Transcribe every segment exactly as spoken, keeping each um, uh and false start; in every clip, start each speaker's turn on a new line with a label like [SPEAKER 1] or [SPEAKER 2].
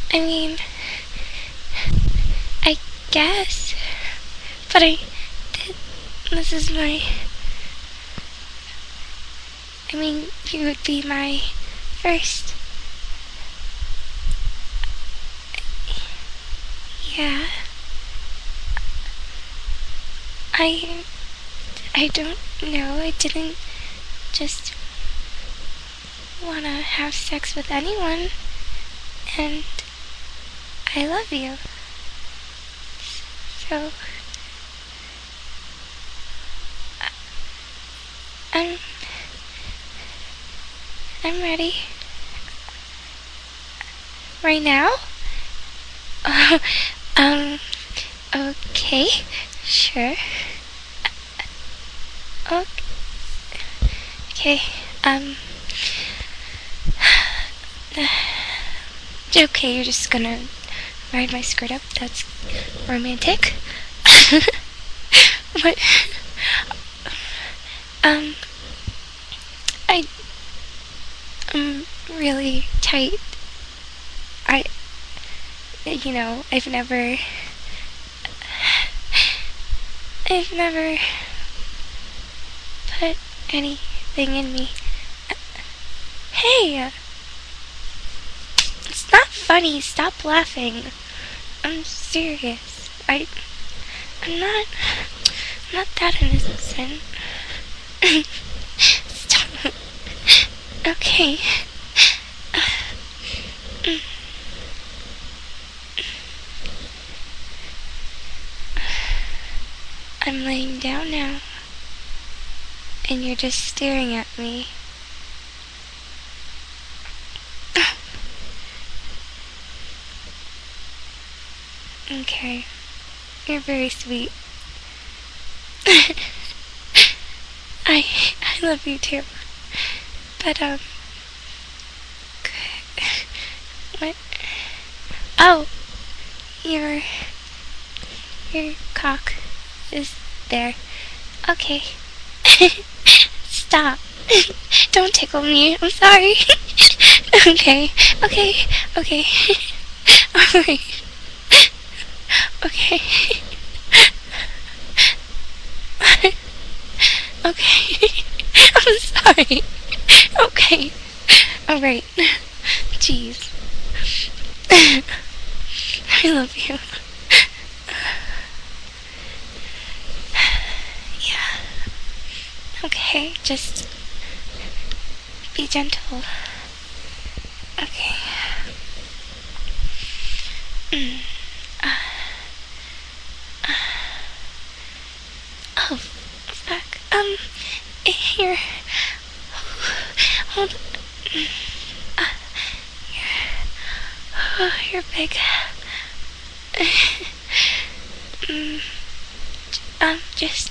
[SPEAKER 1] I mean, I guess. But I. This is my. I mean, you would be my first. Yeah. I. I don't know. I didn't just want to have sex with anyone. And I love you. So. I'm. I'm ready. Right now? Uh, um. Okay. Sure. Okay. Okay. Um. Okay, you're just gonna ride my skirt up. That's romantic. What? Um. I. I'm really tight. I. You know, I've never. I've never put anything in me. Hey! It's not funny. Stop laughing. I'm serious. I. I'm not. I'm not that innocent. Stop. Okay. I'm laying down now. And you're just staring at me. Okay. You're very sweet. I I love you too. But um what? Oh, your your cock is there. Okay. Stop. Don't tickle me. I'm sorry. Okay. Okay. Okay. Alright. Okay. Okay. I'm sorry. Okay. Alright. Jeez. I love you. Yeah. Okay, just be gentle. Okay. Mm. Uh. Uh. Oh, fuck. Um, here. Hold. Uh, you're, oh, you're big. Mm, um, just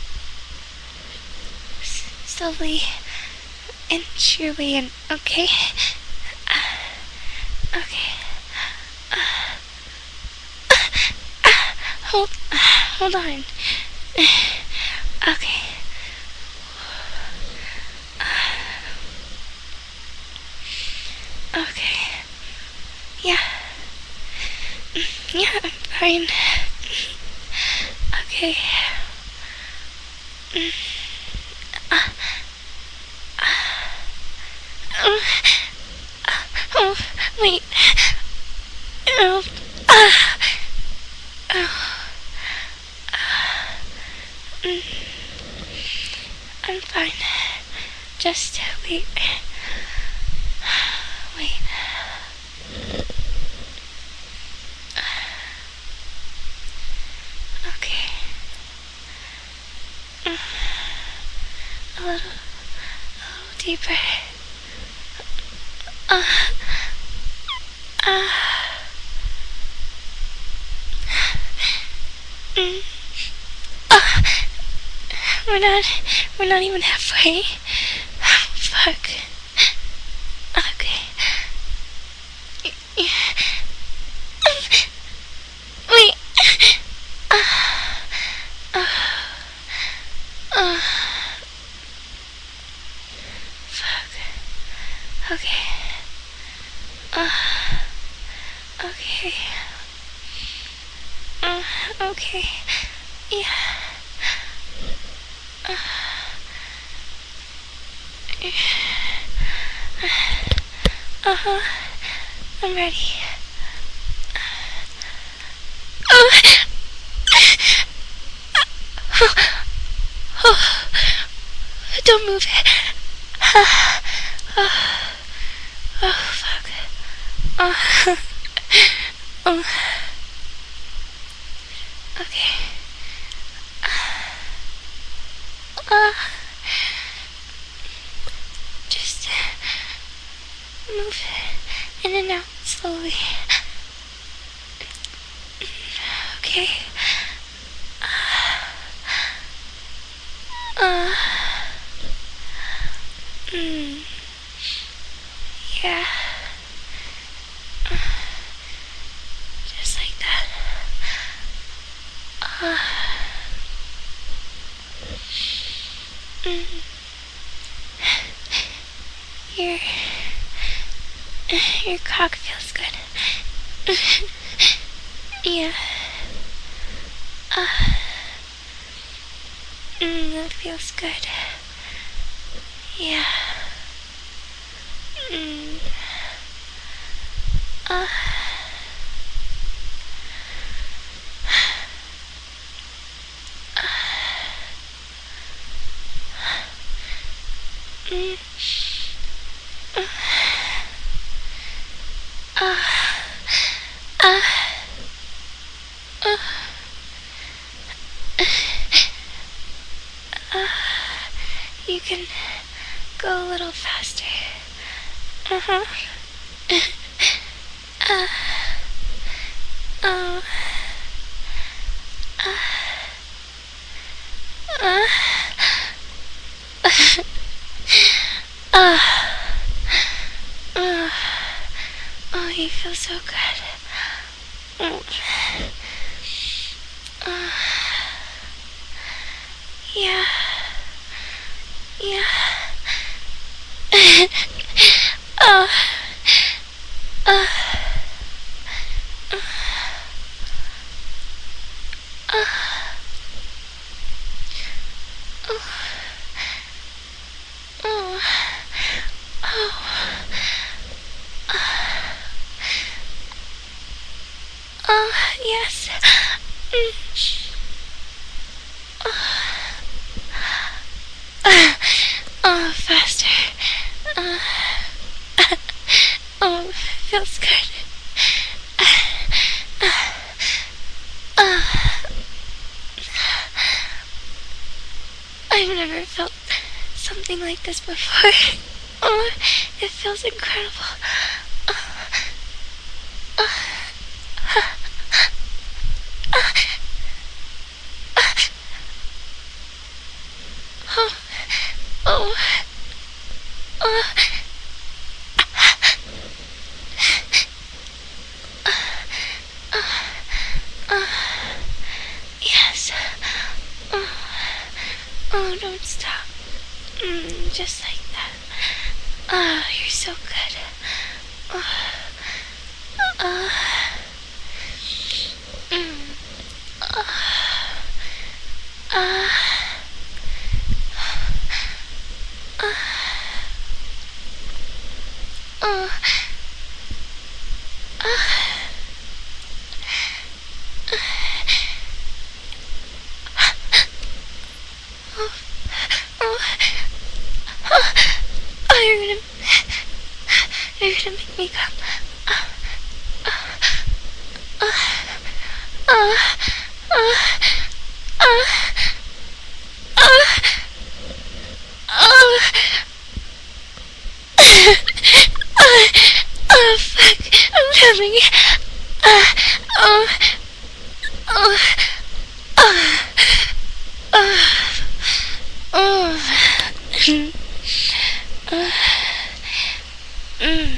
[SPEAKER 1] s- slowly inch your way in, okay? Uh, okay. Uh, uh, hold, uh, hold on. Okay. Okay. Yeah. Yeah, I'm fine. Okay. Uh, uh, oh, wait. Oh, uh, oh, mm, I'm fine. Just wait. Wait. Okay. Mm, a little, a little deeper. Uh, uh, mm, uh, we're not, we're not even halfway. Oh, fuck. Okay. Wait. Uh, uh, uh, fuck. Okay. Uh, Okay. Uh, okay. Yeah. Uh, uh-huh. I'm ready. Oh. Oh. Don't move it. Oh, oh fuck. Oh. Oh. Okay. Uh, just move in and out slowly. Okay. Uh. Mm. Yeah. Just like that. Uh. Mm. Your your cock feels good. Yeah. Uh. Mm, that feels good. Yeah. Mm. Uh. Mm. Uh. Uh. Uh. Uh. You can go a little faster. Uh-huh. Uh. Oh. Uh. Uh. Uh. Uh. Oh, you feel so good. Oh. Uh. Yeah. Yeah. Oh. Uh. Uh. Uh. Oh. Oh. Oh. Oh, yes. Mm. Oh. Oh, faster. Uh. Oh, feels good. Uh. I've never felt something like this before. Oh, it feels incredible. Oh, oh, oh, oh, yes. Oh, oh, don't stop. Mm, just like that. Oh, you're so good. Oh, oh, mm, oh, oh, oh, oh, oh, oh, oh, you're gonna, you're gonna make me come. Oh, oh, oh, oh, oh, oh, oh, fuck, I'm coming. Uh, oh, oh, oh, oh, oh, uh, mm.